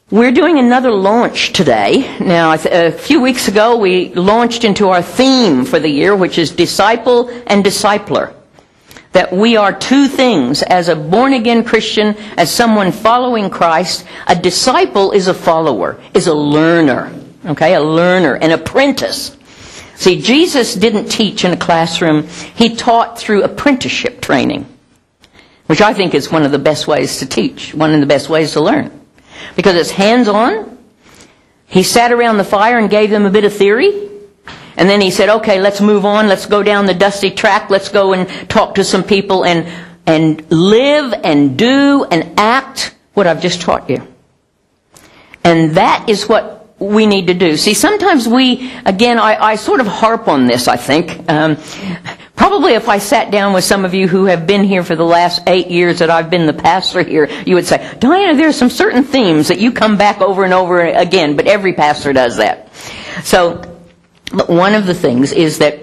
We're doing another launch today. Now, a few weeks ago, we launched into our theme for the year, which is Disciple and Discipler. That we are two things. As a born-again Christian, as someone following Christ, a disciple is a follower, is a learner. Okay, a learner, an apprentice. See, Jesus didn't teach in a classroom. He taught through apprenticeship training, which I think is one of the best ways to teach, one of the best ways to learn. Because it's hands-on. He sat around the fire and gave them a bit of theory. And then he said, okay, let's move on. Let's go down the dusty track. Let's go and talk to some people and live and do and act what I've just taught you. And that is what we need to do. See, sometimes I sort of harp on this, I think. Probably if I sat down with some of you who have been here for the last 8 years that I've been the pastor here, you would say, Diana, there are some certain themes that you come back over and over again, but every pastor does that. So, but one of the things is that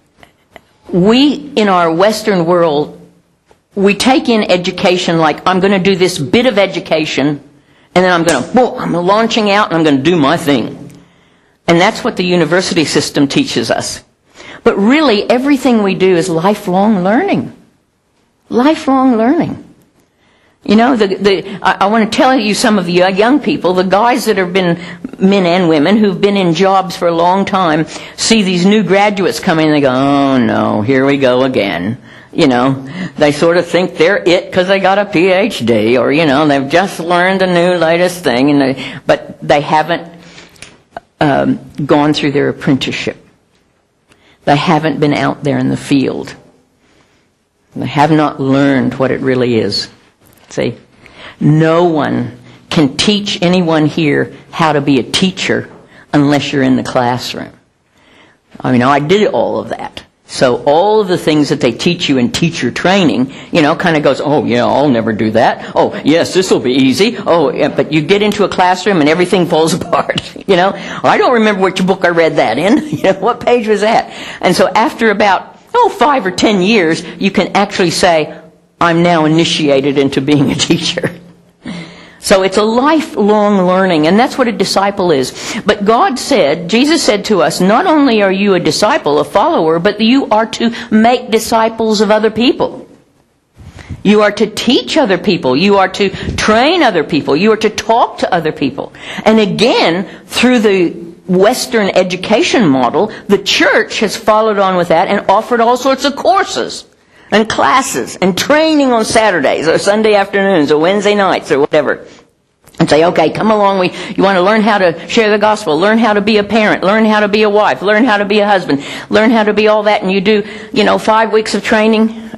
we, in our Western world, we take in education like, I'm going to do this bit of education, and then I'm launching out and I'm going to do my thing. And that's what the university system teaches us. But really, everything we do is lifelong learning. Lifelong learning. You know, I want to tell you some of the young people, the guys that have been, men and women, who've been in jobs for a long time, see these new graduates come in and they go, oh no, here we go again. You know, they sort of think they're it because they got a PhD, or, you know, they've just learned the new latest thing, but they haven't gone through their apprenticeship. They haven't been out there in the field. They have not learned what it really is. See, no one can teach anyone here how to be a teacher unless you're in the classroom. I mean, I did all of that. So all of the things that they teach you in teacher training, you know, kind of goes, oh, yeah, I'll never do that. Oh, yes, this will be easy. Oh, yeah, but you get into a classroom and everything falls apart, you know. I don't remember which book I read that in. You know, what page was that? And so after about, 5 or 10 years, you can actually say, I'm now initiated into being a teacher. So it's a lifelong learning, and that's what a disciple is. But Jesus said to us, not only are you a disciple, a follower, but you are to make disciples of other people. You are to teach other people. You are to train other people. You are to talk to other people. And again, through the Western education model, the church has followed on with that and offered all sorts of courses and classes and training on Saturdays or Sunday afternoons or Wednesday nights or whatever. And say, okay, come along. You want to learn how to share the gospel, learn how to be a parent, learn how to be a wife, learn how to be a husband, learn how to be all that, and you do, 5 weeks of training.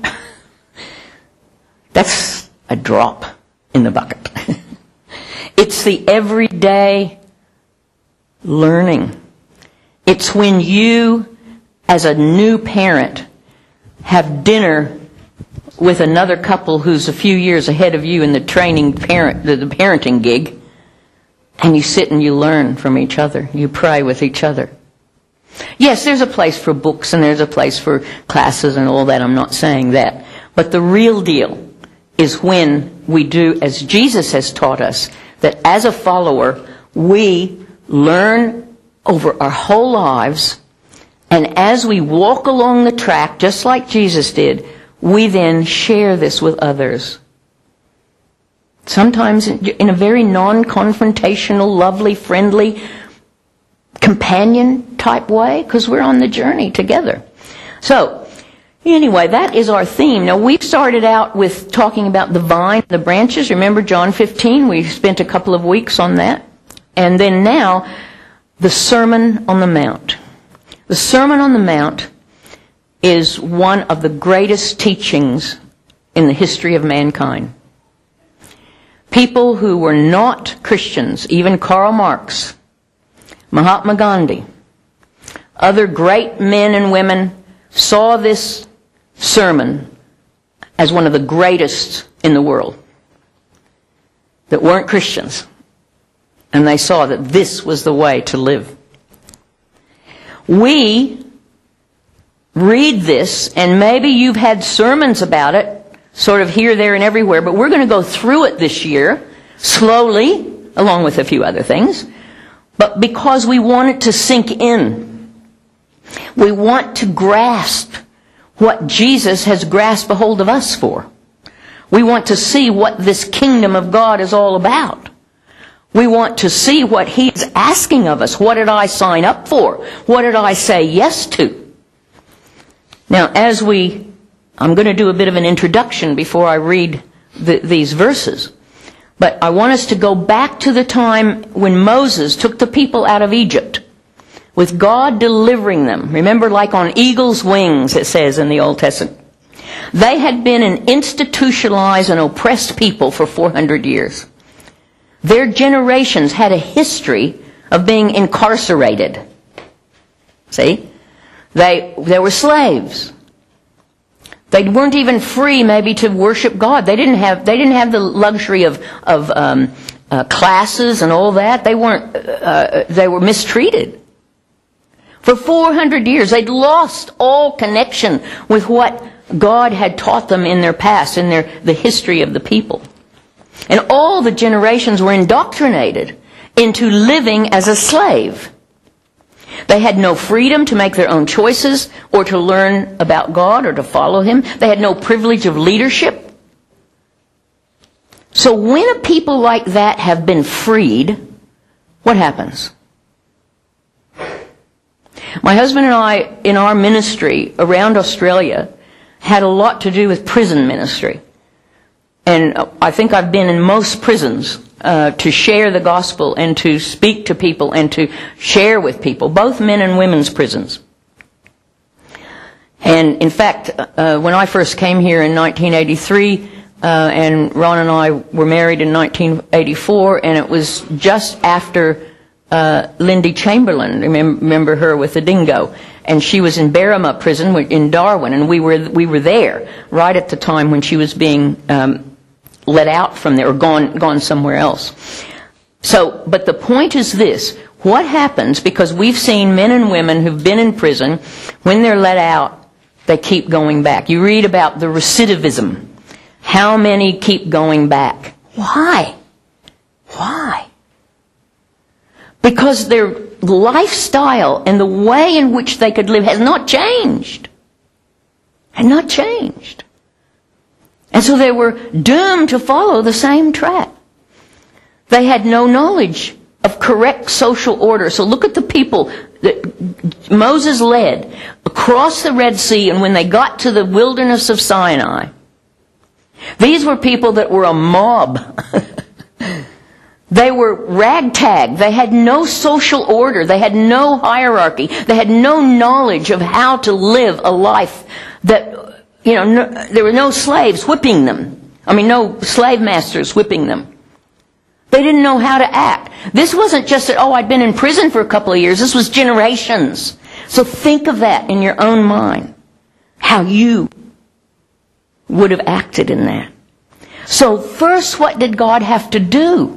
That's a drop in the bucket. It's the everyday learning. It's when you, as a new parent, have dinner with another couple who's a few years ahead of you in the the parenting gig, and you sit and you learn from each other. You pray with each other. Yes, there's a place for books and there's a place for classes and all that. I'm not saying that. But the real deal is when we do as Jesus has taught us, that as a follower, we learn over our whole lives. And as we walk along the track, just like Jesus did, we then share this with others. Sometimes in a very non-confrontational, lovely, friendly, companion type way, because we're on the journey together. So, anyway, that is our theme. Now, we started out with talking about the vine, the branches. Remember John 15? We spent a couple of weeks on that. And then now, the Sermon on the Mount. The Sermon on the Mount is one of the greatest teachings in the history of mankind. People who were not Christians, even Karl Marx, Mahatma Gandhi, other great men and women, saw this sermon as one of the greatest in the world that weren't Christians. And they saw that this was the way to live. We read this, and maybe you've had sermons about it, sort of here, there, and everywhere, but we're going to go through it this year, slowly, along with a few other things, but because we want it to sink in. We want to grasp what Jesus has grasped a hold of us for. We want to see what this kingdom of God is all about. We want to see what He's asking of us. What did I sign up for? What did I say yes to? Now, I'm going to do a bit of an introduction before I read these verses. But I want us to go back to the time when Moses took the people out of Egypt, with God delivering them. Remember, like on eagle's wings, it says in the Old Testament. They had been an institutionalized and oppressed people for 400 years. Their generations had a history of being incarcerated. See? They were slaves. They weren't even free maybe to worship God. They didn't have the luxury of classes and all that. They were mistreated. For 400 years, they'd lost all connection with what God had taught them in their past, in the history of the people. And all the generations were indoctrinated into living as a slave. They had no freedom to make their own choices or to learn about God or to follow Him. They had no privilege of leadership. So when a people like that have been freed, what happens? My husband and I, in our ministry around Australia, had a lot to do with prison ministry. And I think I've been in most prisons to share the gospel and to speak to people and to share with people, both men and women's prisons. And in fact, when I first came here in 1983, and Ron and I were married in 1984, and it was just after Lindy Chamberlain, remember her with the dingo, and she was in Berrima prison in Darwin, and we were there right at the time when she was being let out from there or gone somewhere else. So, but the point is this: what happens, because we've seen men and women who've been in prison, when they're let out, they keep going back. You read about the recidivism. How many keep going back? Why? Why? Because their lifestyle and the way in which they could live has not changed. Had not changed. And so they were doomed to follow the same track. They had no knowledge of correct social order. So look at the people that Moses led across the Red Sea, and when they got to the wilderness of Sinai, these were people that were a mob. They were ragtag. They had no social order. They had no hierarchy. They had no knowledge of how to live a life that, there were no slaves whipping them. No slave masters whipping them. They didn't know how to act. This wasn't just that, I'd been in prison for a couple of years. This was generations. So think of that in your own mind, how you would have acted in that. So first, what did God have to do?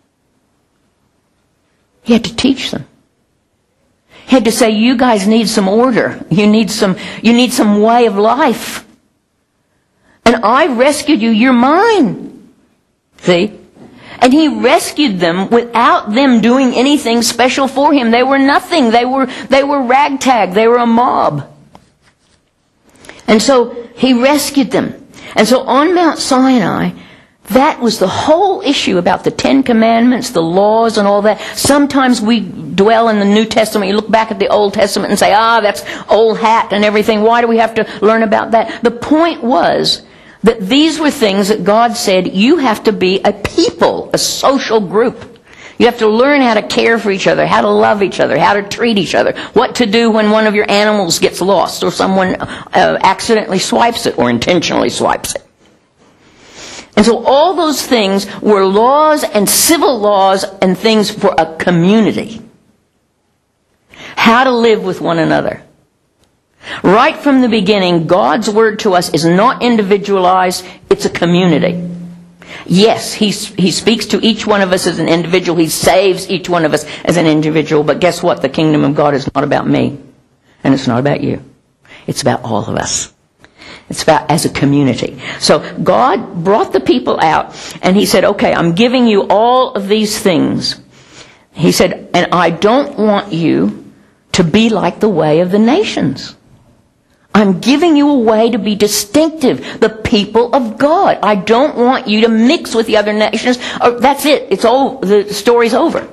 He had to teach them. He had to say, you guys need some order. You need some way of life. And I rescued you. You're mine. See? And He rescued them without them doing anything special for Him. They were nothing. They were ragtag. They were a mob. And so He rescued them. And so on Mount Sinai, that was the whole issue about the Ten Commandments, the laws and all that. Sometimes we dwell in the New Testament. You look back at the Old Testament and say, that's old hat and everything. Why do we have to learn about that? The point was that these were things that God said, you have to be a people, a social group. You have to learn how to care for each other, how to love each other, how to treat each other, what to do when one of your animals gets lost or someone accidentally swipes it or intentionally swipes it. And so all those things were laws and civil laws and things for a community. How to live with one another. Right from the beginning, God's word to us is not individualized, it's a community. Yes, He speaks to each one of us as an individual. He saves each one of us as an individual. But guess what? The kingdom of God is not about me. And it's not about you. It's about all of us. It's about as a community. So God brought the people out, and he said, okay, I'm giving you all of these things. He said, and I don't want you to be like the way of the nations. I'm giving you a way to be distinctive, the people of God. I don't want you to mix with the other nations. That's it. It's all, the story's over.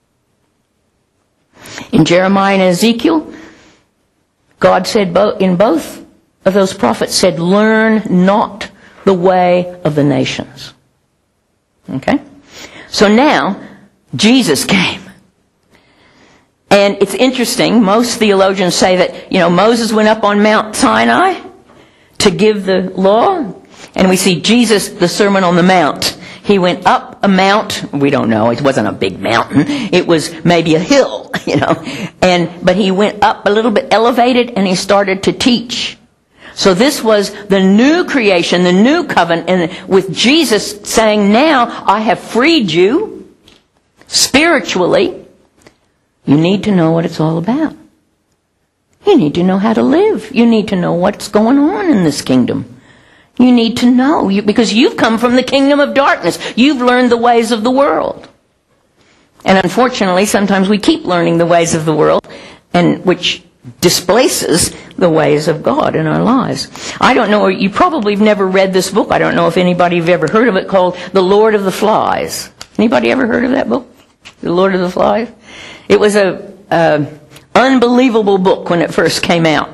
In Jeremiah and Ezekiel, God said in both of those prophets said, learn not the way of the nations. Okay? So now, Jesus came. And it's interesting, most theologians say that, Moses went up on Mount Sinai to give the law. And we see Jesus, the Sermon on the Mount. He went up a mount. We don't know. It wasn't a big mountain. It was maybe a hill, But he went up a little bit elevated and he started to teach. So this was the new creation, the new covenant, and with Jesus saying, now I have freed you spiritually. You need to know what it's all about. You need to know how to live. You need to know what's going on in this kingdom. You need to know, because you've come from the kingdom of darkness. You've learned the ways of the world. And unfortunately, sometimes we keep learning the ways of the world, and which displaces the ways of God in our lives. I don't know, you probably have never read this book. I don't know if anybody have ever heard of it, called The Lord of the Flies. Anybody ever heard of that book? The Lord of the Flies? It was a unbelievable book when it first came out.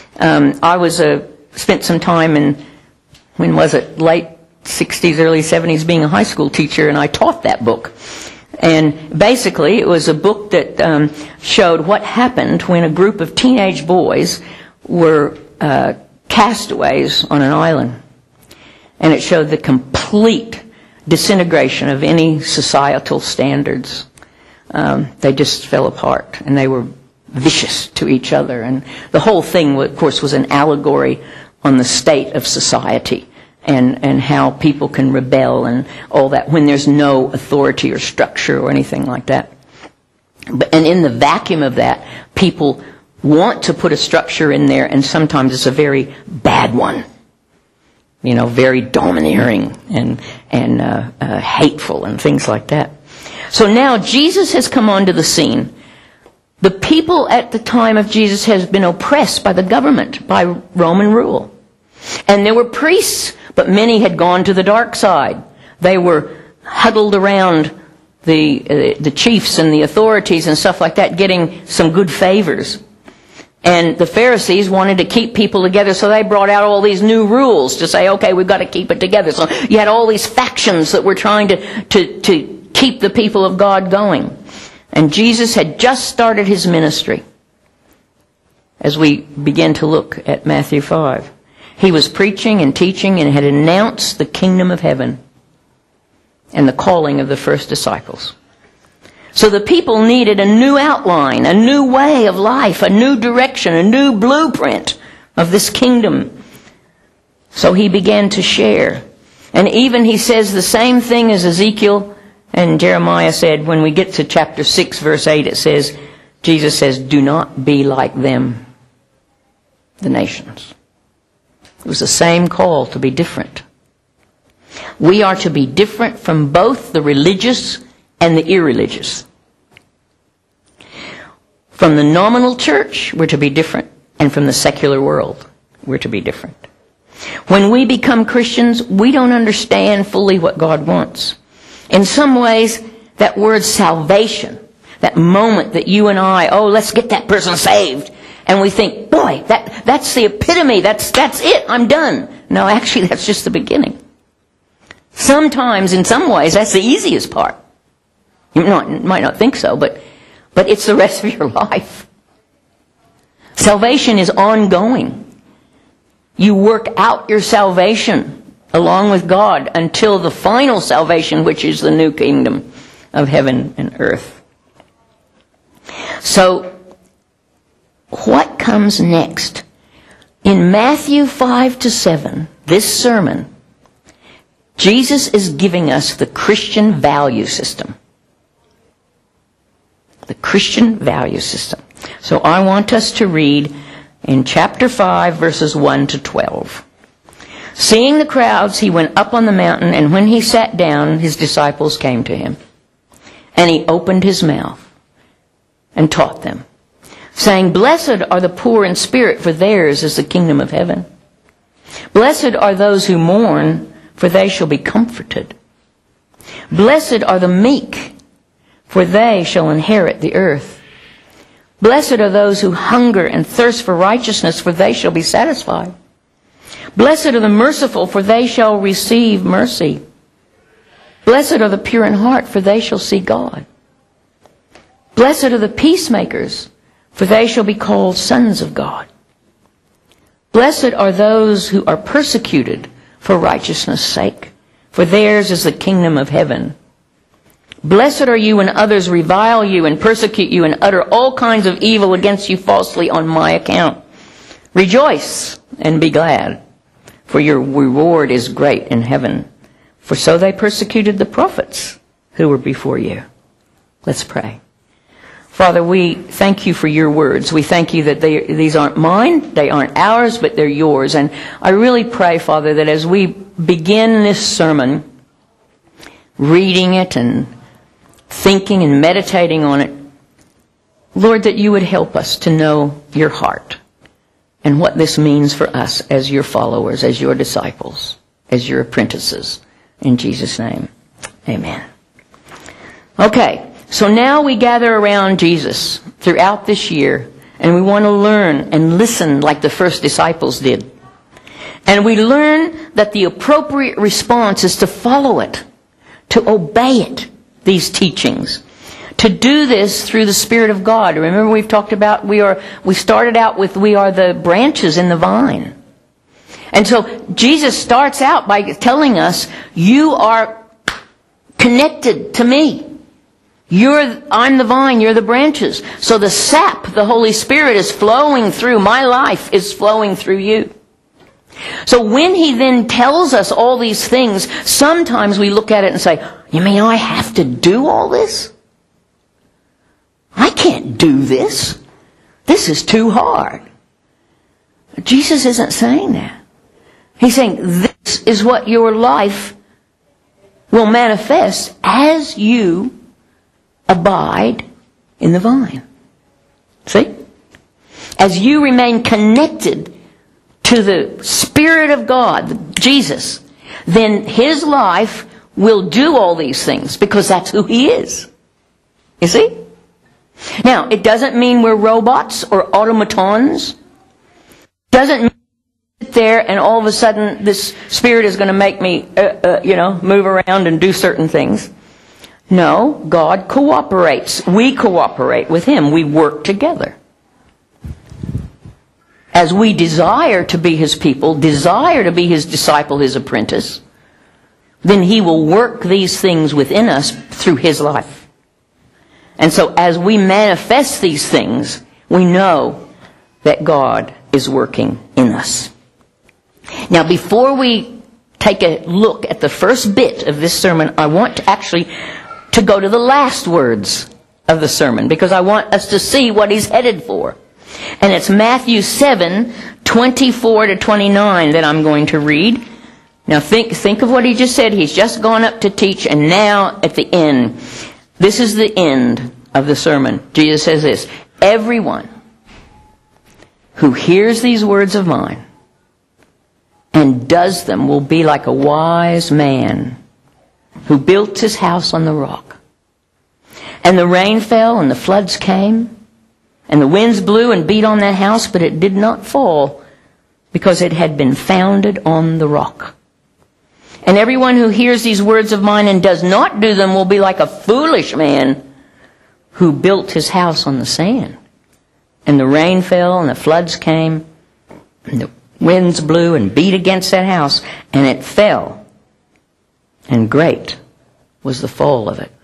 I spent some time in, when was it, late 60s, early 70s, being a high school teacher, and I taught that book. And basically, it was a book that showed what happened when a group of teenage boys were castaways on an island. And it showed the complete disintegration of any societal standards. They just fell apart, and they were vicious to each other. And the whole thing, of course, was an allegory on the state of society and how people can rebel and all that when there's no authority or structure or anything like that. And in the vacuum of that, people want to put a structure in there, and sometimes it's a very bad one. Very domineering and hateful and things like that. So now Jesus has come onto the scene. The people at the time of Jesus has been oppressed by the government, by Roman rule. And there were priests, but many had gone to the dark side. They were huddled around the chiefs and the authorities and stuff like that, getting some good favors. And the Pharisees wanted to keep people together, so they brought out all these new rules to say, okay, we've got to keep it together. So you had all these factions that were trying to keep the people of God going. And Jesus had just started his ministry as we begin to look at Matthew 5. He was preaching and teaching and had announced the kingdom of heaven and the calling of the first disciples. So the people needed a new outline, a new way of life, a new direction, a new blueprint of this kingdom. So he began to share. And even he says the same thing as Ezekiel and Jeremiah said. When we get to chapter 6, verse 8, it says, Jesus says, do not be like them, the nations. It was the same call to be different. We are to be different from both the religious and the irreligious. From the nominal church, we're to be different. And from the secular world, we're to be different. When we become Christians, we don't understand fully what God wants. In some ways, that word salvation, that moment that you and I, let's get that person saved. And we think, boy, that's the epitome, that's it, I'm done. No, actually, that's just the beginning. Sometimes, in some ways, that's the easiest part. You might not think so, but it's the rest of your life. Salvation is ongoing. You work out your salvation along with God until the final salvation, which is the new kingdom of heaven and earth. So, what comes next? In Matthew 5-7, this sermon, Jesus is giving us the Christian value system. The Christian value system. So I want us to read in chapter 5, verses 1-12. Seeing the crowds, he went up on the mountain, and when he sat down, his disciples came to him. And he opened his mouth and taught them, saying, Blessed are the poor in spirit, for theirs is the kingdom of heaven. Blessed are those who mourn, for they shall be comforted. Blessed are the meek, for they shall inherit the earth. Blessed are those who hunger and thirst for righteousness, for they shall be satisfied. Blessed are the merciful, for they shall receive mercy. Blessed are the pure in heart, for they shall see God. Blessed are the peacemakers, for they shall be called sons of God. Blessed are those who are persecuted for righteousness' sake, for theirs is the kingdom of heaven. Blessed are you when others revile you and persecute you and utter all kinds of evil against you falsely on my account. Rejoice and be glad, for your reward is great in heaven. For so they persecuted the prophets who were before you. Let's pray. Father, we thank you for your words. We thank you that these aren't mine, they aren't ours, but they're yours. And I really pray, Father, that as we begin this sermon, reading it and thinking and meditating on it, Lord, that you would help us to know your heart and what this means for us as your followers, as your disciples, as your apprentices. In Jesus' name, amen. Okay, so now we gather around Jesus throughout this year, and we want to learn and listen like the first disciples did. And we learn that the appropriate response is to follow it, to obey it, these teachings. To do this through the Spirit of God. Remember, we've talked about we started out with we are the branches in the vine. And so Jesus starts out by telling us, you are connected to me. I'm the vine, you're the branches. So the sap, the Holy Spirit, is flowing through. My life is flowing through you. So when he then tells us all these things, sometimes we look at it and say, you mean I have to do all this? I can't do this. This is too hard. Jesus isn't saying that. He's saying this is what your life will manifest as you abide in the vine. See? As you remain connected to the Spirit of God, Jesus, then his life will do all these things because that's who he is. You see? Now, it doesn't mean we're robots or automatons. It doesn't mean sit there and all of a sudden this Spirit is going to make me, move around and do certain things. No, God cooperates. We cooperate with him. We work together. As we desire to be his people, desire to be his disciple, his apprentice, then he will work these things within us through his life. And so as we manifest these things, we know that God is working in us. Now, before we take a look at the first bit of this sermon, I want to go to the last words of the sermon, because I want us to see what he's headed for. And it's Matthew 7:24-29 that I'm going to read. Now think of what he just said. He's just gone up to teach, and now at the end, this is the end of the sermon. Jesus says this, everyone who hears these words of mine and does them will be like a wise man who built his house on the rock. And the rain fell and the floods came and the winds blew and beat on that house, but it did not fall because it had been founded on the rock. And everyone who hears these words of mine and does not do them will be like a foolish man who built his house on the sand. And the rain fell and the floods came and the winds blew and beat against that house, and it fell. And great was the fall of it.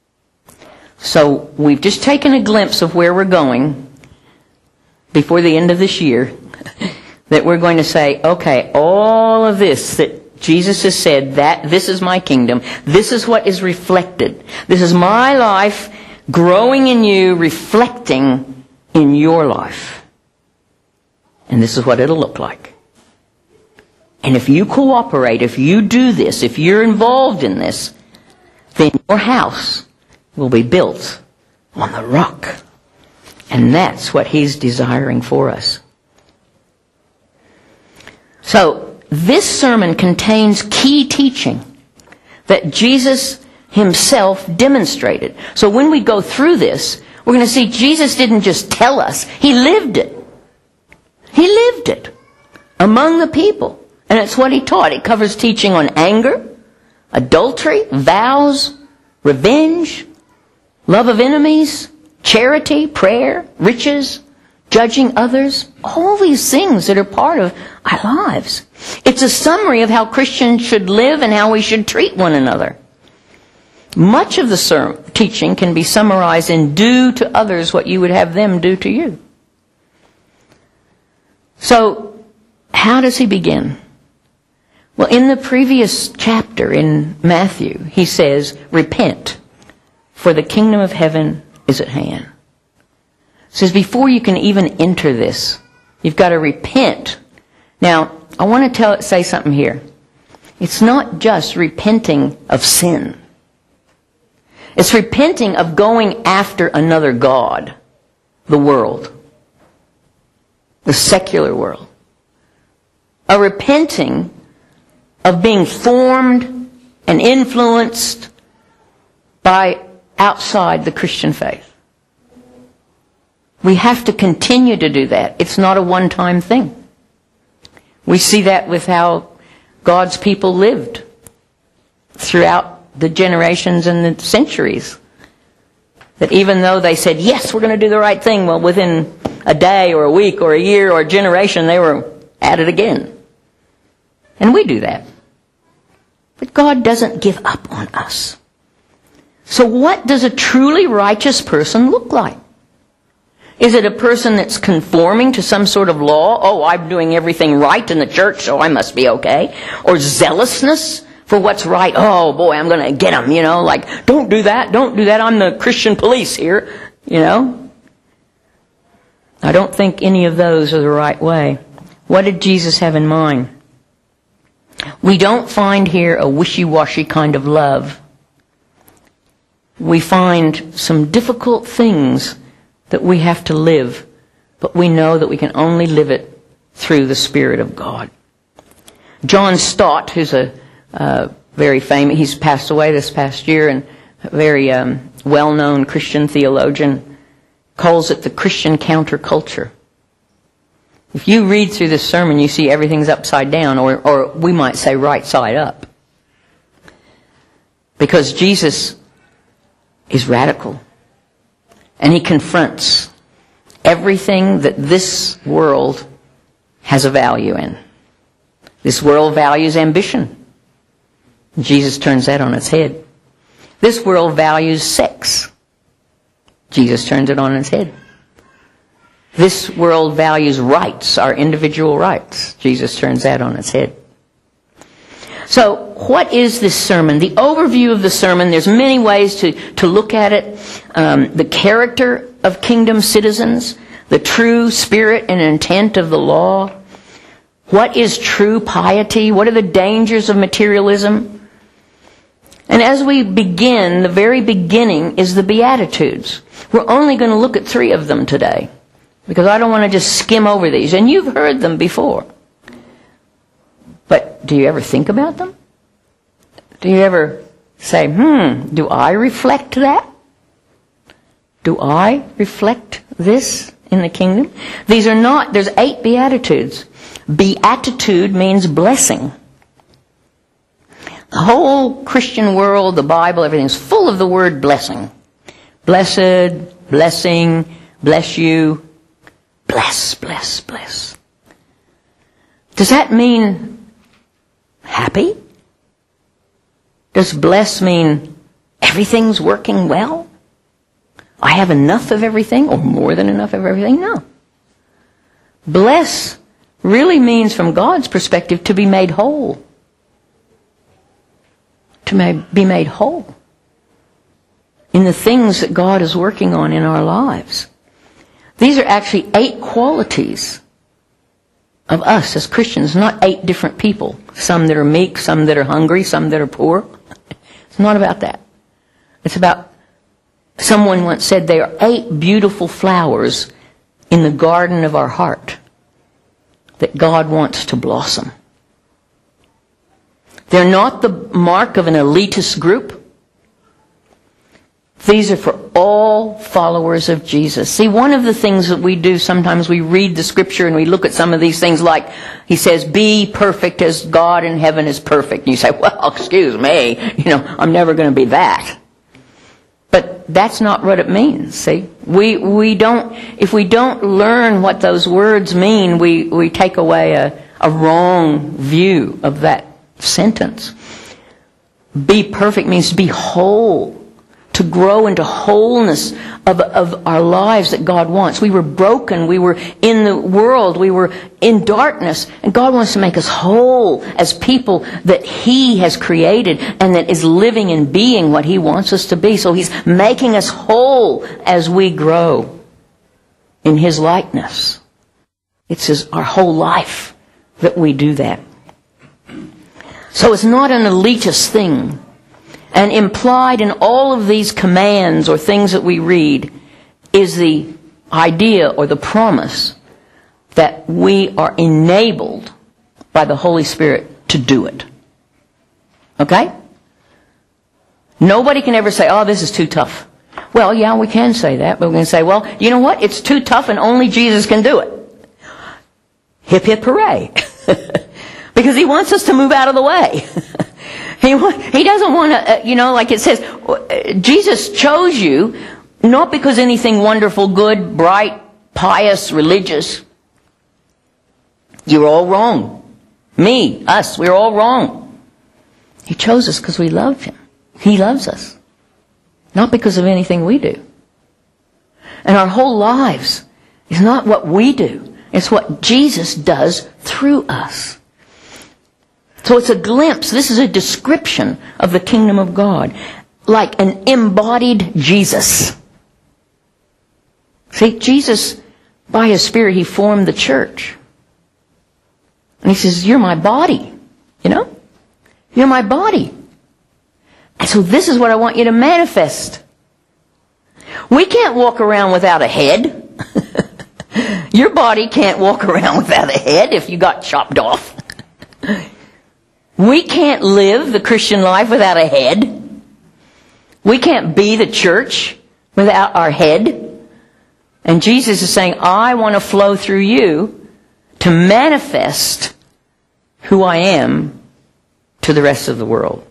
So we've just taken a glimpse of where we're going before the end of this year, that we're going to say, okay, all of this that Jesus has said, that this is my kingdom, this is what is reflected. This is my life growing in you, reflecting in your life. And this is what it'll look like. And if you cooperate, if you do this, if you're involved in this, then your house will be built on the rock. And that's what He's desiring for us. So, this sermon contains key teaching that Jesus Himself demonstrated. So when we go through this, we're going to see Jesus didn't just tell us, He lived it. He lived it among the people. And it's what He taught. It covers teaching on anger, adultery, vows, revenge, love of enemies, charity, prayer, riches, judging others, all these things that are part of our lives. It's a summary of how Christians should live and how we should treat one another. Much of the teaching can be summarized in do to others what you would have them do to you. So, how does He begin? Well, in the previous chapter in Matthew, He says, repent, for the kingdom of heaven is at hand. It says before you can even enter this, you've got to repent. Now, I want to say something here. It's not just repenting of sin. It's repenting of going after another god, the world, the secular world. A repenting of being formed and influenced by outside the Christian faith. We have to continue to do that. It's not a one-time thing. We see that with how God's people lived throughout the generations and the centuries. That even though they said, yes, we're going to do the right thing, well, within a day or a week or a year or a generation, they were at it again. And we do that. But God doesn't give up on us. So what does a truly righteous person look like? Is it a person that's conforming to some sort of law? Oh, I'm doing everything right in the church, so I must be okay. Or zealousness for what's right. Oh, boy, I'm going to get them, like, don't do that, I'm the Christian police here, I don't think any of those are the right way. What did Jesus have in mind? We don't find here a wishy-washy kind of love. We find some difficult things that we have to live, but we know that we can only live it through the Spirit of God. John Stott, who's a very famous, he's passed away this past year, and a very well-known Christian theologian, calls it the Christian counterculture. If you read through this sermon, you see everything's upside down, or we might say right side up. Because Jesus is radical. And He confronts everything that this world has a value in. This world values ambition. Jesus turns that on its head. This world values sex. Jesus turns it on its head. This world values rights, our individual rights. Jesus turns that on its head. So, what is this sermon? The overview of the sermon, there's many ways to look at it. The character of kingdom citizens, the true spirit and intent of the law. What is true piety? What are the dangers of materialism? And as we begin, the very beginning is the Beatitudes. We're only going to look at 3 of them today, because I don't want to just skim over these. And you've heard them before. But do you ever think about them? Do you ever say, do I reflect that? Do I reflect this in the kingdom? These are not, there's 8 Beatitudes. Beatitude means blessing. The whole Christian world, the Bible, everything's full of the word blessing. Blessed, blessing, bless you, bless, bless, bless. Does that mean happy? Does bless mean everything's working well? I have enough of everything, or more than enough of everything? No. Bless really means, from God's perspective, to be made whole. To be made whole in the things that God is working on in our lives. These are actually 8 qualities of us as Christians, not 8 different people. Some that are meek, some that are hungry, some that are poor. It's not about that. It's about, someone once said, there are 8 beautiful flowers in the garden of our heart that God wants to blossom. They're not the mark of an elitist group. These are for all followers of Jesus. See, one of the things that we do, sometimes we read the scripture and we look at some of these things like, he says, be perfect as God in heaven is perfect. And you say, well, excuse me, I'm never going to be that. But that's not what it means, see? If we don't learn what those words mean, we take away a wrong view of that sentence. Be perfect means to be whole, to grow into wholeness of our lives that God wants. We were broken, we were in the world, we were in darkness, and God wants to make us whole as people that He has created and that is living and being what He wants us to be. So He's making us whole as we grow in His likeness. It's our whole life that we do that. So it's not an elitist thing. And implied in all of these commands or things that we read is the idea or the promise that we are enabled by the Holy Spirit to do it. Okay? Nobody can ever say, oh, this is too tough. Well, yeah, we can say that, but we're going to say, well, you know what? It's too tough and only Jesus can do it. Hip, hip, hooray. Because He wants us to move out of the way. He doesn't want to, like it says, Jesus chose you not because anything wonderful, good, bright, pious, religious. You're all wrong. Me, us, we're all wrong. He chose us because we love Him. He loves us. Not because of anything we do. And our whole lives is not what we do. It's what Jesus does through us. So it's a glimpse. This is a description of the kingdom of God. Like an embodied Jesus. See, Jesus, by His Spirit, He formed the church. And He says, you're my body. You're my body. And so this is what I want you to manifest. We can't walk around without a head. Your body can't walk around without a head if you got chopped off. We can't live the Christian life without a head. We can't be the church without our head. And Jesus is saying, I want to flow through you to manifest who I am to the rest of the world.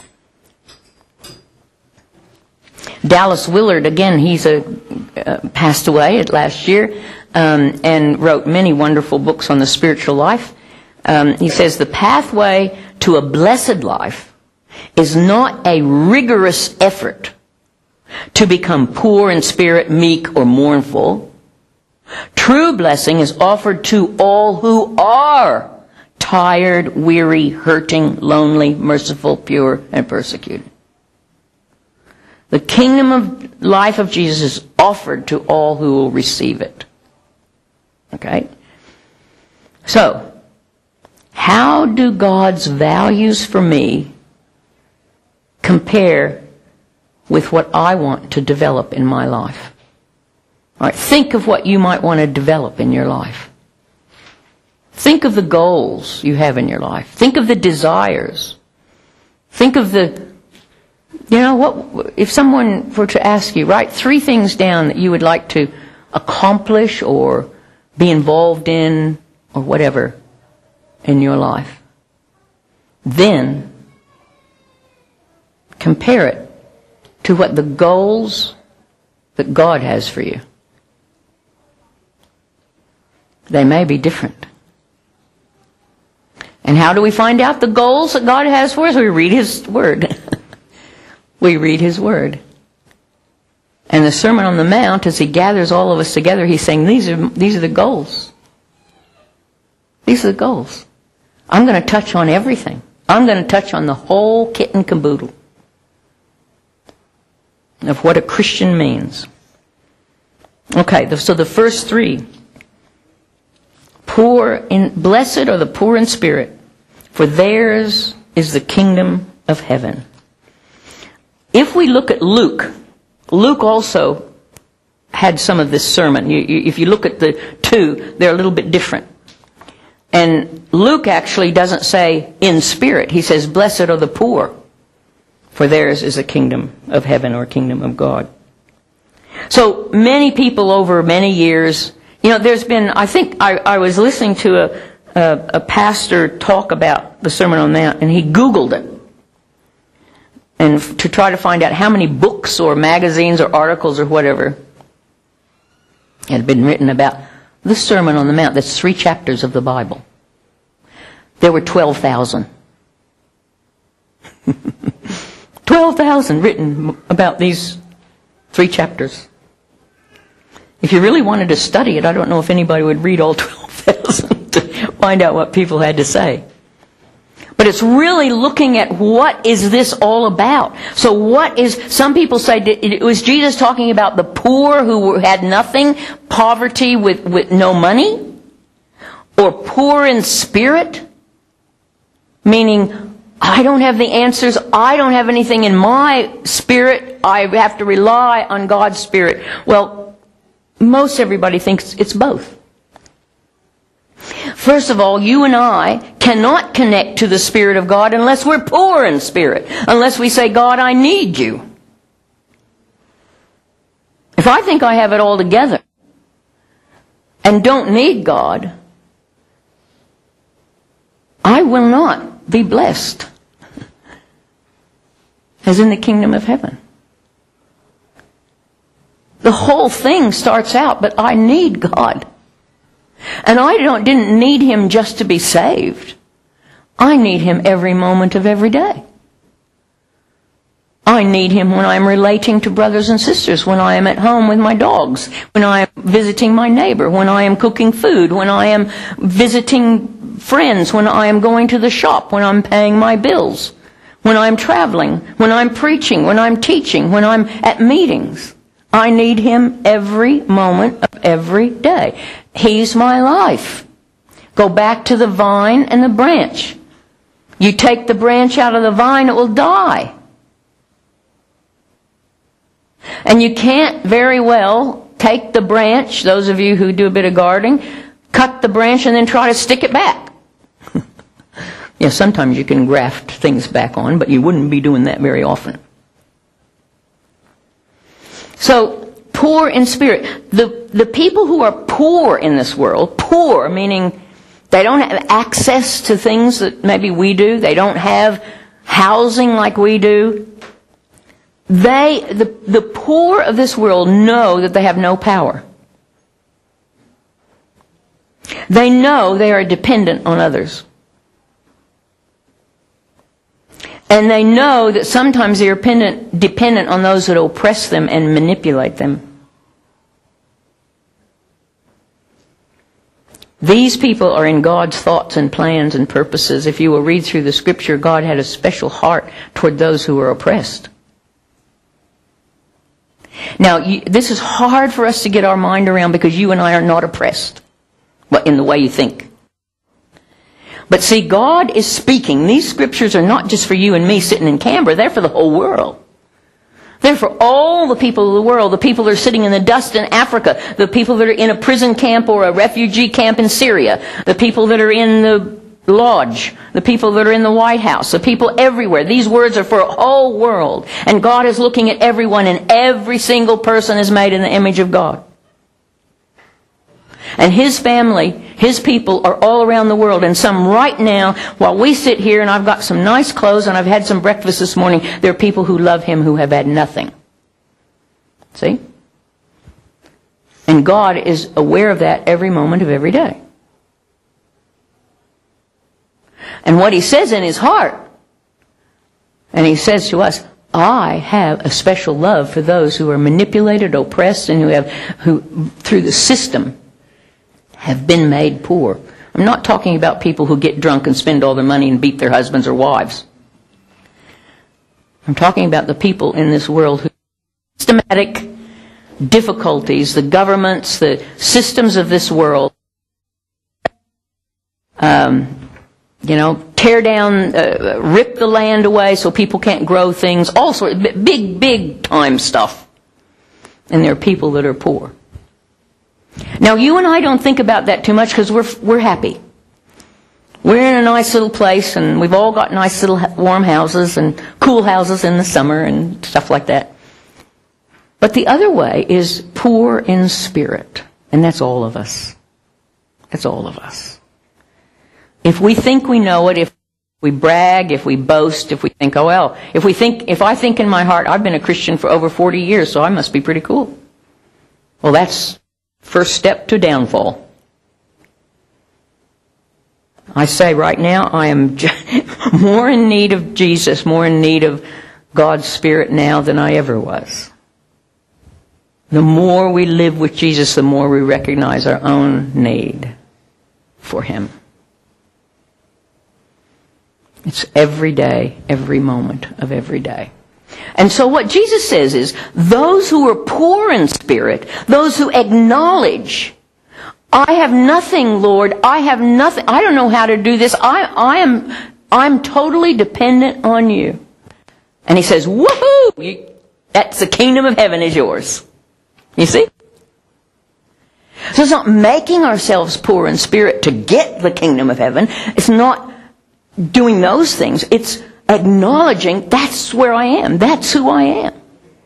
Dallas Willard, again, he's passed away last year and wrote many wonderful books on the spiritual life. He says, the pathway to a blessed life is not a rigorous effort to become poor in spirit, meek, or mournful. True blessing is offered to all who are tired, weary, hurting, lonely, merciful, pure, and persecuted. The kingdom of life of Jesus is offered to all who will receive it. Okay? So, how do God's values for me compare with what I want to develop in my life? All right, think of what you might want to develop in your life. Think of the goals you have in your life. Think of the desires. Think of if someone were to ask you, write 3 things down that you would like to accomplish or be involved in or whatever in your life. Then compare it to what the goals that God has for you. They may be different. And how do we find out the goals that God has for us? We read His Word. We read His Word. And the Sermon on the Mount, as He gathers all of us together, He's saying, these are the goals. These are the goals. I'm going to touch on everything. I'm going to touch on the whole kit and caboodle of what a Christian means. Okay, so the first 3. Blessed are the poor in spirit, for theirs is the kingdom of heaven. If we look at Luke, Luke also had some of this sermon. If you look at the two, they're a little bit different. And Luke actually doesn't say in spirit. He says, blessed are the poor, for theirs is the kingdom of heaven, or kingdom of God. So many people over many years, there's been, I think I was listening to a pastor talk about the Sermon on the Mount, and he Googled it. And to try to find out how many books or magazines or articles or whatever had been written about the Sermon on the Mount. That's 3 chapters of the Bible. There were 12,000. 12,000 written about these 3 chapters. If you really wanted to study it, I don't know if anybody would read all 12,000 to find out what people had to say. But it's really looking at what is this all about. So some people say, was Jesus talking about the poor who had nothing, poverty with no money? Or poor in spirit? Meaning, I don't have the answers, I don't have anything in my spirit, I have to rely on God's Spirit. Well, most everybody thinks it's both. First of all, you and I cannot connect to the Spirit of God unless we're poor in spirit. Unless we say, God, I need you. If I think I have it all together and don't need God, I will not be blessed as in the kingdom of heaven. The whole thing starts out, but I need God. And I didn't need Him just to be saved. I need Him every moment of every day. I need Him when I'm relating to brothers and sisters, when I am at home with my dogs, when I am visiting my neighbor, when I am cooking food, when I am visiting friends, when I am going to the shop, when I'm paying my bills, when I'm traveling, when I'm preaching, when I'm teaching, when I'm at meetings. I need Him every moment of every day. He's my life. Go back to the vine and the branch. You take the branch out of the vine, it will die. And you can't very well take the branch, those of you who do a bit of gardening, cut the branch and then try to stick it back. Yeah, sometimes you can graft things back on, but you wouldn't be doing that very often. So, poor in spirit. The people who are poor in this world, poor meaning they don't have access to things that maybe we do, they don't have housing like we do. The poor of this world know that they have no power. They know they are dependent on others. And they know that sometimes they are dependent on those that oppress them and manipulate them. These people are in God's thoughts and plans and purposes. If you will read through the Scripture, God had a special heart toward those who were oppressed. Now, this is hard for us to get our mind around because you and I are not oppressed in the way you think. But see, God is speaking. These Scriptures are not just for you and me sitting in Canberra. They're for the whole world. They're for all the people of the world, the people that are sitting in the dust in Africa, the people that are in a prison camp or a refugee camp in Syria, the people that are in the lodge, the people that are in the White House, the people everywhere. These words are for a whole world. And God is looking at everyone, and every single person is made in the image of God. And His family, His people are all around the world. And some right now, while we sit here and I've got some nice clothes and I've had some breakfast this morning, there are people who love Him who have had nothing. See? And God is aware of that every moment of every day. And what He says in His heart, and He says to us, I have a special love for those who are manipulated, oppressed, and who through the system have been made poor. I'm not talking about people who get drunk and spend all their money and beat their husbands or wives. I'm talking about the people in this world who have systematic difficulties, the governments, the systems of this world tear down, rip the land away so people can't grow things, all sorts of big time stuff. And there are people that are poor. Now, you and I don't think about that too much because we're happy. We're in a nice little place, and we've all got nice little warm houses and cool houses in the summer and stuff like that. But the other way is poor in spirit, and that's all of us. That's all of us. If we think we know it, if we brag, if we boast, if we think, oh well, if I think in my heart, I've been a Christian for over 40 years, so I must be pretty cool. Well, that's first step to downfall. I say right now, I am more in need of Jesus, more in need of God's Spirit now than I ever was. The more we live with Jesus, the more we recognize our own need for Him. It's every day, every moment of every day. And so what Jesus says is, those who are poor in spirit, those who acknowledge, I have nothing, Lord, I have nothing, I don't know how to do this, I'm totally dependent on you. And He says, woohoo! That's the kingdom of heaven is yours. You see? So it's not making ourselves poor in spirit to get the kingdom of heaven. It's not doing those things. It's acknowledging that's where I am. That's who I am.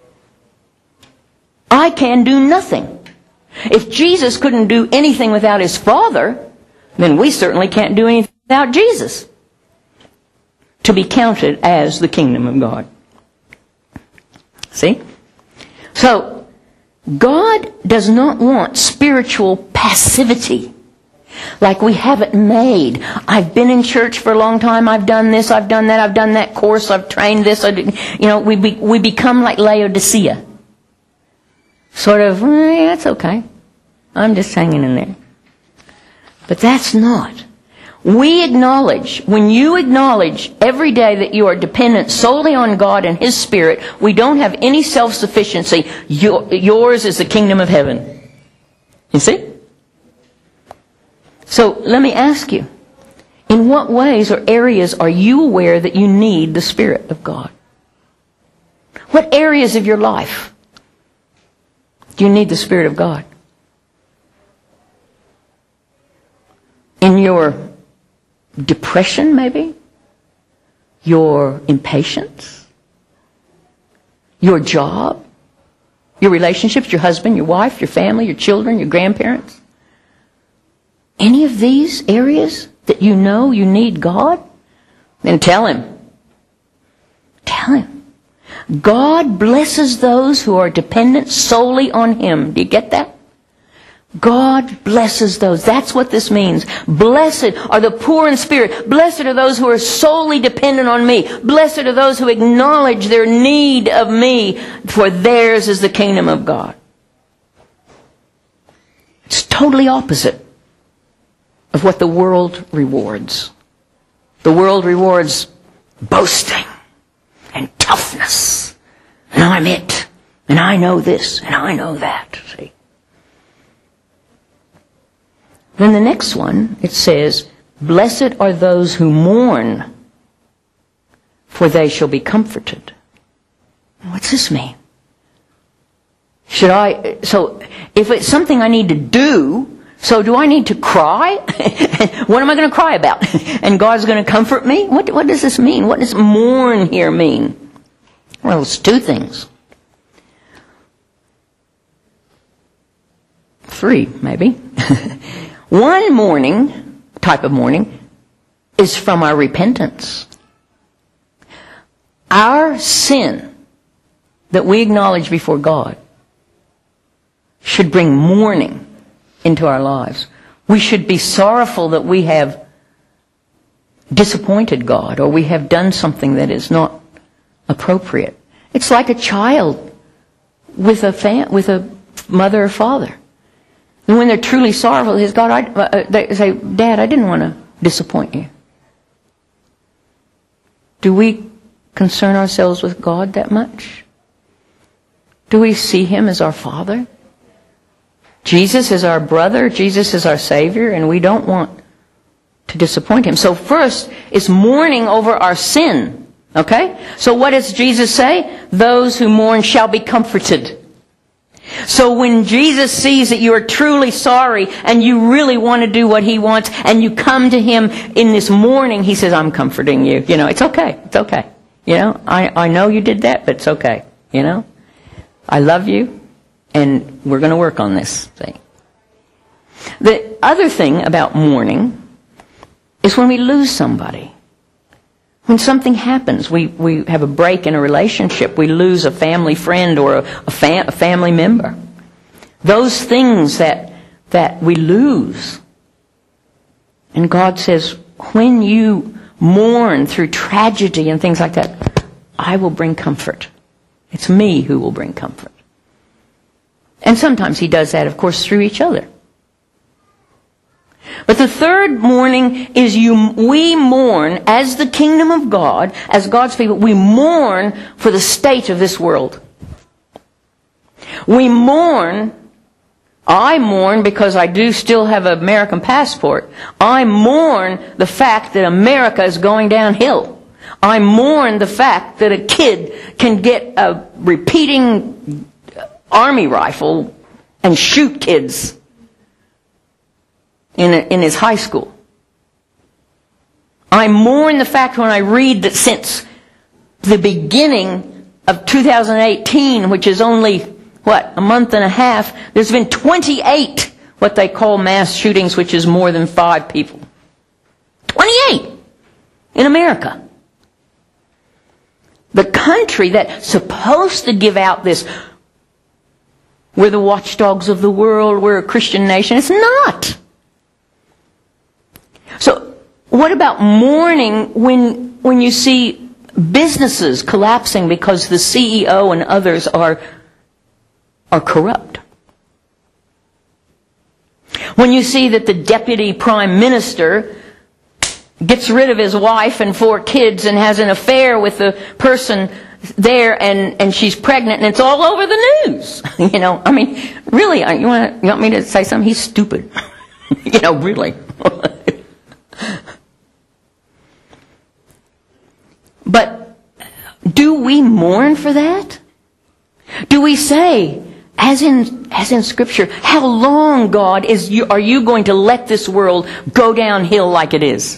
I can do nothing. If Jesus couldn't do anything without His Father, then we certainly can't do anything without Jesus to be counted as the kingdom of God. See? So, God does not want spiritual passivity. Like we have it made. I've been in church for a long time. I've done this. I've done that. I've done that course. I've trained this. We become like Laodicea. Sort of, yeah, it's okay. I'm just hanging in there. But that's not. We acknowledge, when you acknowledge every day that you are dependent solely on God and His Spirit, we don't have any self-sufficiency. Yours is the kingdom of heaven. You see? So let me ask you, in what ways or areas are you aware that you need the Spirit of God? What areas of your life do you need the Spirit of God? In your depression, maybe? Your impatience? Your job? Your relationships, your husband, your wife, your family, your children, your grandparents? Any of these areas that you know you need God? Then tell Him. Tell Him. God blesses those who are dependent solely on Him. Do you get that? God blesses those. That's what this means. Blessed are the poor in spirit. Blessed are those who are solely dependent on me. Blessed are those who acknowledge their need of me, for theirs is the kingdom of God. It's totally opposite of what the world rewards. The world rewards boasting and toughness. And I'm it. And I know this. And I know that. See? Then the next one, it says, blessed are those who mourn, for they shall be comforted. What's this mean? So if it's something I need to do, so do I need to cry? What am I going to cry about? And God's going to comfort me? What does this mean? What does mourn here mean? Well, it's two things. Three, maybe. One mourning, type of mourning, is from our repentance. Our sin that we acknowledge before God should bring mourning into our lives. We should be sorrowful that we have disappointed God, or we have done something that is not appropriate. It's like a child with a mother or father. And when they're truly sorrowful, they say, Dad, I didn't want to disappoint you. Do we concern ourselves with God that much? Do we see Him as our Father? Jesus is our brother, Jesus is our Savior, and we don't want to disappoint him. So first is mourning over our sin. Okay? So what does Jesus say? Those who mourn shall be comforted. So when Jesus sees that you are truly sorry and you really want to do what he wants and you come to him in this mourning, he says, I'm comforting you. You know, it's okay. It's okay. You know, I know you did that, but it's okay. You know, I love you and we're going to work on this thing. The other thing about mourning is when we lose somebody. When something happens, we have a break in a relationship, we lose a family friend or a family member. Those things that we lose. And God says, when you mourn through tragedy and things like that, I will bring comfort. It's me who will bring comfort. And sometimes he does that, of course, through each other. But the third mourning is we mourn as the kingdom of God, as God's people, we mourn for the state of this world. We mourn, I mourn because I do still have an American passport. I mourn the fact that America is going downhill. I mourn the fact that a kid can get a repeating army rifle and shoot kids in his high school. I mourn the fact when I read that since the beginning of 2018, which is only, a month and a half, there's been 28 what they call mass shootings, which is more than 5 people. 28 in America. The country that's supposed to give out this, we're the watchdogs of the world, we're a Christian nation, it's not. So, what about mourning when you see businesses collapsing because the CEO and others are corrupt? When you see that the deputy prime minister gets rid of his wife and 4 kids and has an affair with the person there and she's pregnant and it's all over the news. You know, I mean, really, you want me to say something? He's stupid. You know, really. But do we mourn for that? Do we say, as in Scripture, how long, God, are you going to let this world go downhill like it is?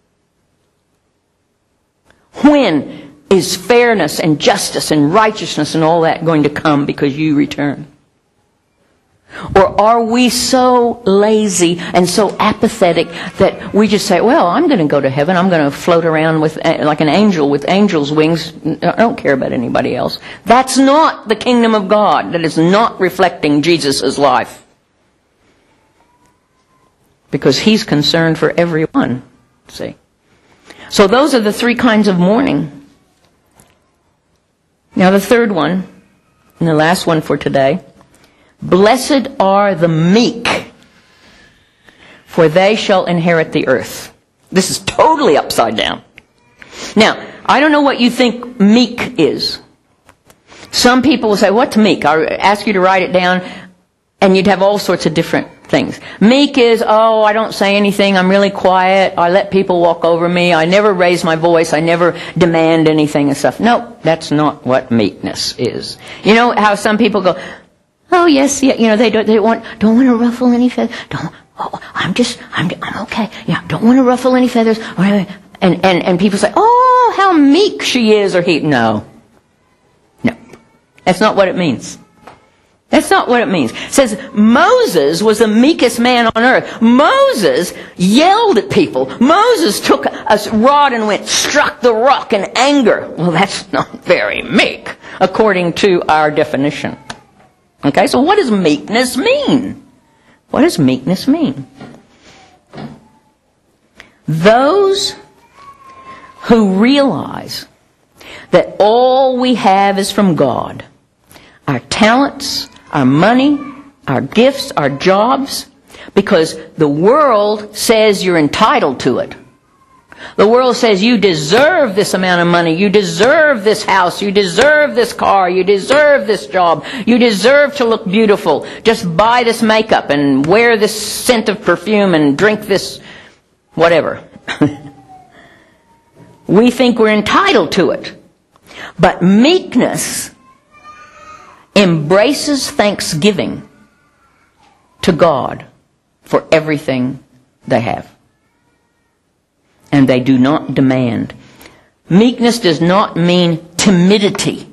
When is fairness and justice and righteousness and all that going to come because you return? Or are we so lazy and so apathetic that we just say, well, I'm going to go to heaven. I'm going to float around like an angel with angel's wings. I don't care about anybody else. That's not the kingdom of God. That is not reflecting Jesus' life. Because he's concerned for everyone. See? So those are the 3 kinds of mourning. Now the third one, and the last one for today. Blessed are the meek, for they shall inherit the earth. This is totally upside down. Now, I don't know what you think meek is. Some people will say, what's meek? I ask you to write it down, and you'd have all sorts of different things. Meek is, I don't say anything, I'm really quiet, I let people walk over me, I never raise my voice, I never demand anything and stuff. No, that's not what meekness is. You know how some people go, oh yes, yeah, you know, they don't want to ruffle any feathers. I'm okay. Yeah, don't want to ruffle any feathers. And people say, oh, how meek she is, or he. No, that's not what it means. That's not what it means. It says Moses was the meekest man on earth. Moses yelled at people. Moses took a rod and struck the rock in anger. Well, that's not very meek, according to our definition. Okay, so what does meekness mean? What does meekness mean? Those who realize that all we have is from God, our talents, our money, our gifts, our jobs, because the world says you're entitled to it. The world says you deserve this amount of money, you deserve this house, you deserve this car, you deserve this job, you deserve to look beautiful. Just buy this makeup and wear this scent of perfume and drink this whatever. We think we're entitled to it. But meekness embraces thanksgiving to God for everything they have. And they do not demand. Meekness does not mean timidity.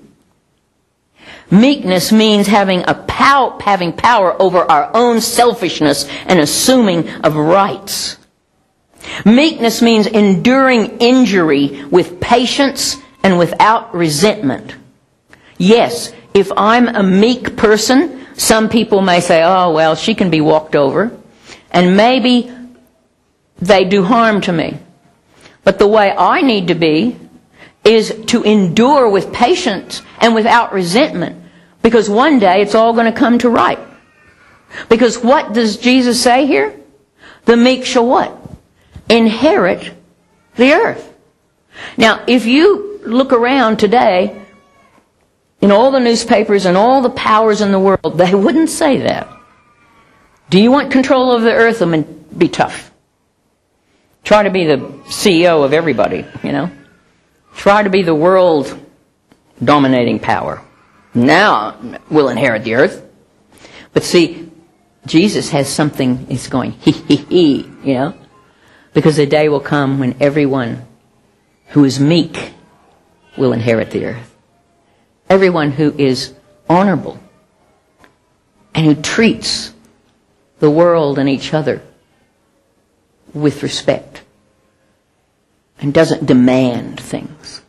Meekness means having power over our own selfishness and assuming of rights. Meekness means enduring injury with patience and without resentment. Yes, if I'm a meek person, some people may say, oh, well, she can be walked over. And maybe they do harm to me. But the way I need to be is to endure with patience and without resentment. Because one day it's all going to come to right. Because what does Jesus say here? The meek shall what? Inherit the earth. Now, if you look around today, in all the newspapers and all the powers in the world, they wouldn't say that. Do you want control of the earth? I mean, be tough. Try to be the CEO of everybody, you know. Try to be the world dominating power. Now we'll inherit the earth. But see, Jesus has something, it's going, you know. Because the day will come when everyone who is meek will inherit the earth. Everyone who is honorable and who treats the world and each other with respect and doesn't demand things.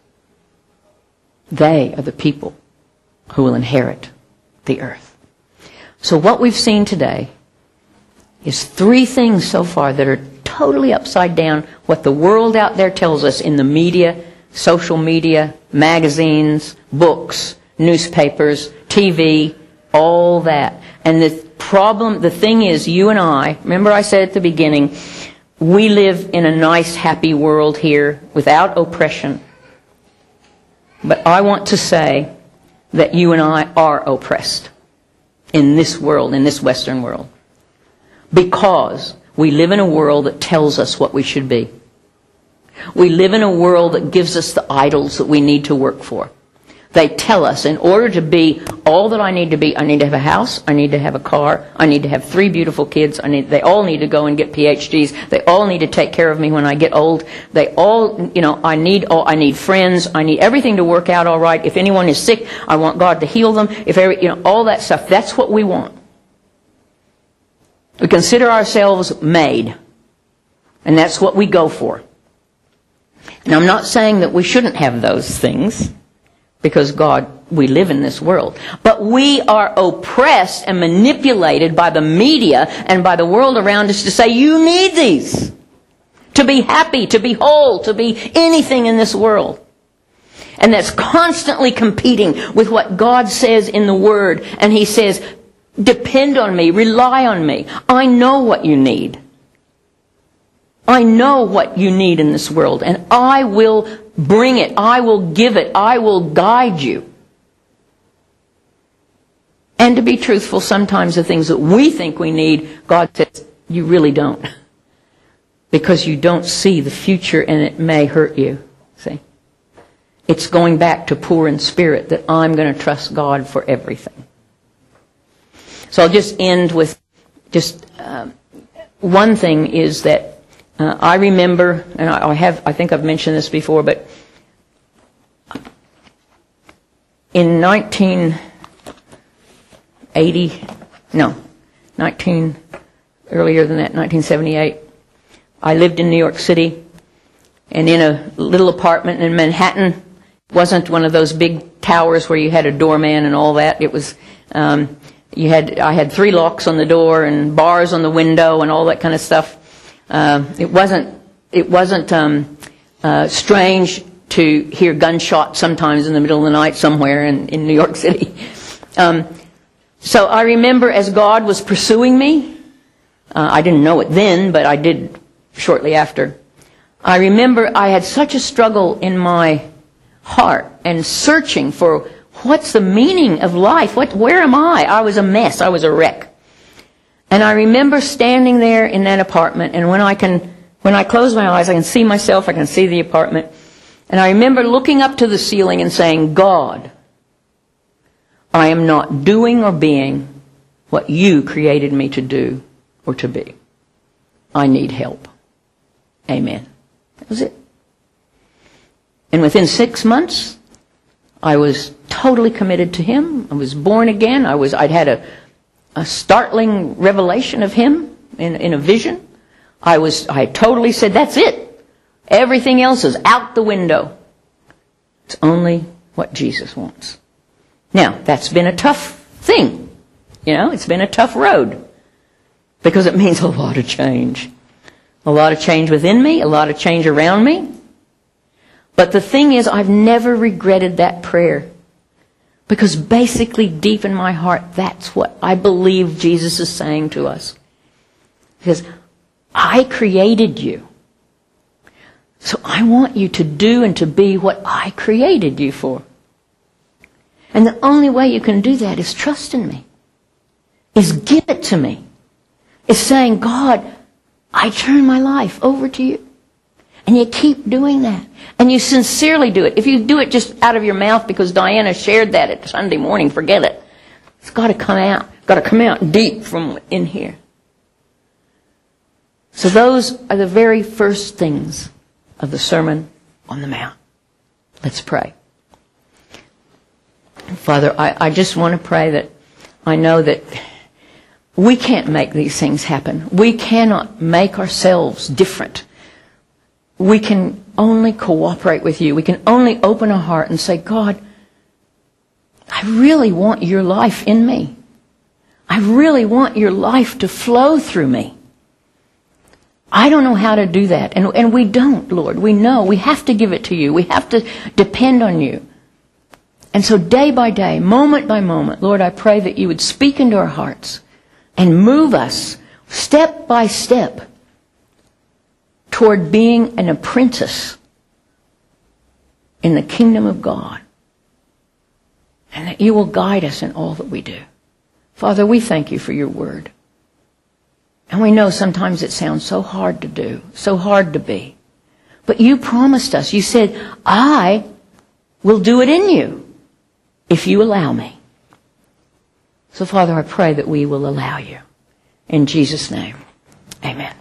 They are the people who will inherit the earth. So what we've seen today is 3 things so far that are totally upside down what the world out there tells us in the media, social media, magazines, books, newspapers, TV, all that. And the problem, the thing is, you and I, remember I said at the beginning, we live in a nice, happy world here without oppression. But I want to say that you and I are oppressed in this world, in this Western world. Because we live in a world that tells us what we should be. We live in a world that gives us the idols that we need to work for. They tell us, in order to be all that I need to be, I need to have a house, I need to have a car, I need to have 3 beautiful kids, they all need to go and get PhDs, they all need to take care of me when I get old, they all, you know, I need friends, I need everything to work out all right. If anyone is sick, I want God to heal them, all that stuff. That's what we want. We consider ourselves made, and that's what we go for. And I'm not saying that we shouldn't have those things, because we live in this world. But we are oppressed and manipulated by the media and by the world around us to say, you need these to be happy, to be whole, to be anything in this world. And that's constantly competing with what God says in the Word. And He says, depend on me, rely on me. I know what you need. I know what you need in this world, and I will bring it. I will give it. I will guide you. And to be truthful, sometimes the things that we think we need, God says, you really don't. Because you don't see the future, and it may hurt you. See? It's going back to poor in spirit, that I'm going to trust God for everything. So I'll just end with one thing is that I remember, and I think I've mentioned this before, but in 1978, I lived in New York City, and in a little apartment in Manhattan. It wasn't one of those big towers where you had a doorman and all that. It was, I had 3 locks on the door and bars on the window and all that kind of stuff. It wasn't strange to hear gunshots sometimes in the middle of the night somewhere in New York City. So I remember as God was pursuing me, I didn't know it then, but I did shortly after. I remember I had such a struggle in my heart and searching for what's the meaning of life? Where am I? I was a mess. I was a wreck. And I remember standing there in that apartment, and when I can When I close my eyes, I can see myself, I can see the apartment. And I remember looking up to the ceiling and saying, God, I am not doing or being what you created me to do or to be. I need help. Amen. That was it. And within 6 months, I was totally committed to Him. I was born again. I'd had a startling revelation of Him in a vision. I totally said, that's it. Everything else is out the window. It's only what Jesus wants. Now, that's been a tough thing. You know, it's been a tough road. Because it means a lot of change. A lot of change within me, a lot of change around me. But the thing is, I've never regretted that prayer. Because basically, deep in my heart, that's what I believe Jesus is saying to us. He says, I created you. So I want you to do and to be what I created you for. And the only way you can do that is trust in me. Is give it to me. Is saying, God, I turn my life over to you. And you keep doing that. And you sincerely do it. If you do it just out of your mouth because Diana shared that at Sunday morning, forget it. It's got to come out. It's got to come out deep from in here. So those are the very first things of the Sermon on the Mount. Let's pray. Father, I just want to pray that I know that we can't make these things happen. We cannot make ourselves different. We can only cooperate with you. We can only open our heart and say, God, I really want your life in me. I really want your life to flow through me. I don't know how to do that. And we don't, Lord. We know. We have to give it to you. We have to depend on you. And so day by day, moment by moment, Lord, I pray that you would speak into our hearts and move us step by step toward being an apprentice in the kingdom of God. And that you will guide us in all that we do. Father, we thank you for your word. And we know sometimes it sounds so hard to do, so hard to be. But you promised us. You said, I will do it in you if you allow me. So, Father, I pray that we will allow you. In Jesus' name, amen.